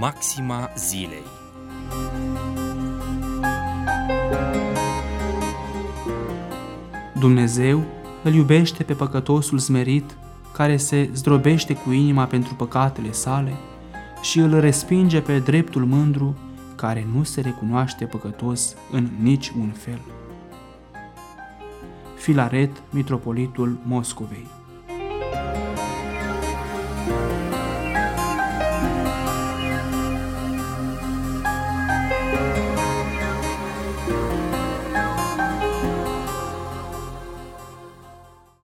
Maxima zilei. Dumnezeu îl iubește pe păcătosul smerit, care se zdrobește cu inima pentru păcatele sale, și îl respinge pe dreptul mândru, care nu se recunoaște păcătos în nici un fel. Filaret, mitropolitul Moscovei.